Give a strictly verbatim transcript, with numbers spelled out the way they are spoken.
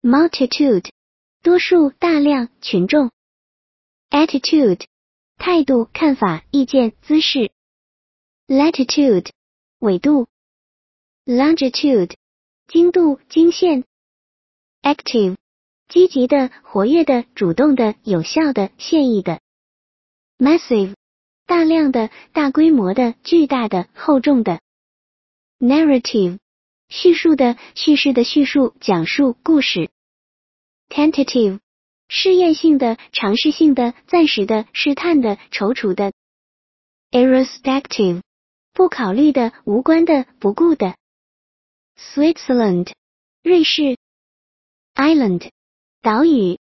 multitude 多数大量群众 attitude 态度看法意见姿势 latitude 纬度 longitude 经度经线 active 积极的活跃的主动的有效的现役的 massive 大量的大规模的巨大的厚重的 narrative 叙述的叙事的叙述讲述故事 tentative 试验性的尝试性的暂时的试探的踌躇的 irrespective 不考虑的无关的不顾的 Switzerland 瑞士 island 岛屿